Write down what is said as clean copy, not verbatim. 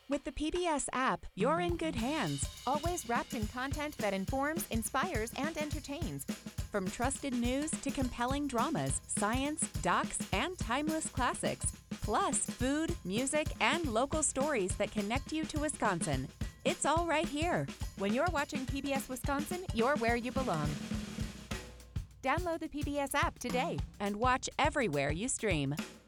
With the PBS app, you're in good hands. Always wrapped in content that informs, inspires, and entertains. From trusted news to compelling dramas, science, docs, and timeless classics. Plus, food, music, and local stories that connect you to Wisconsin. It's all right here. When you're watching PBS Wisconsin, you're where you belong. Download the PBS app today and watch everywhere you stream.